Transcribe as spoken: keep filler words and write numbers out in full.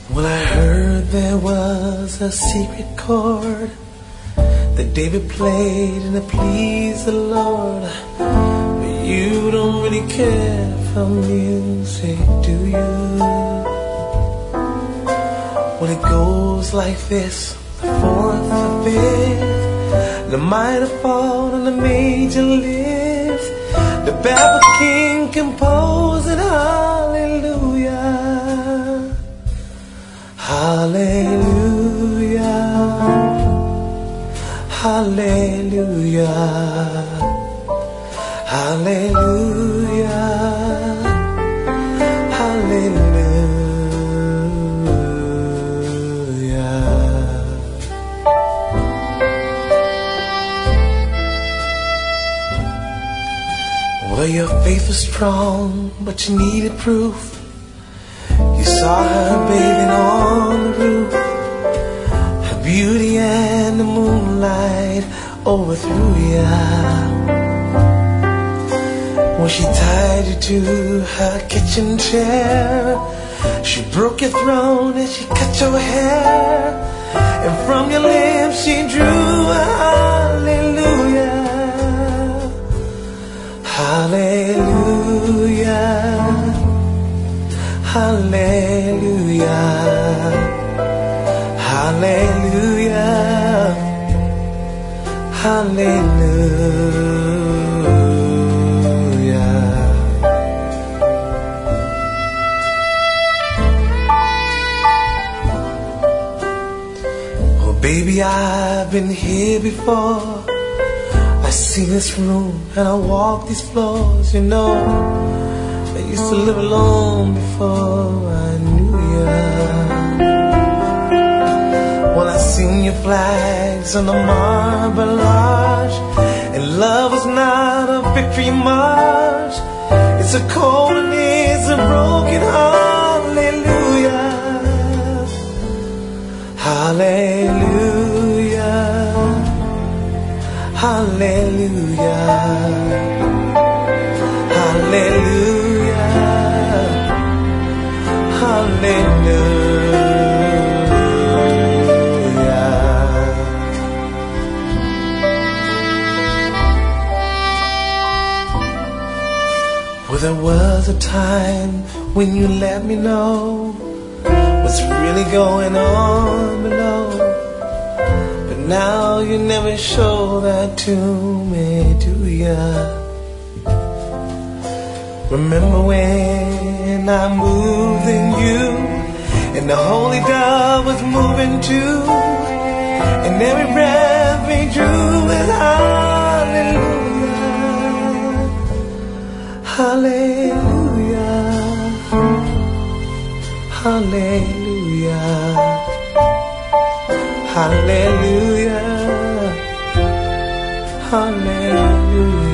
Well, I heard there was a secret chord that David played and it pleased the Lord. But you don't really care for music, do you? Well, it goes like this: the fourth, the fifth, the minor fall and the major lift, the baffled king composing hallelujah, hallelujah, hallelujah, hallelujah, hallelujah. Well, your faith was strong, but you needed proof. You saw her bathing on the roof. Her beauty and the moonlight overthrew ya. When she tied you to her kitchen chair, she broke your throne and she cut your hair. And from your lips she drew a hallelujah, hallelujah, hallelujah, hallelujah, hallelujah. Oh baby, I've been here before. I see this room and I walk these floors, you know. I used to live alone before I knew ya. Well, I seen your flags on the marble arch, and love is not a victory march. It's a cold and it's a broken hallelujah, hallelujah, hallelujah, hallelujah, hallelujah. Well, there was a time when you let me know what's really going on below. But now you never show that to me, do ya? Remember when I moved in you, and the holy dove was moving too, and every breath we drew is hallelujah, hallelujah, hallelujah, hallelujah, hallelujah.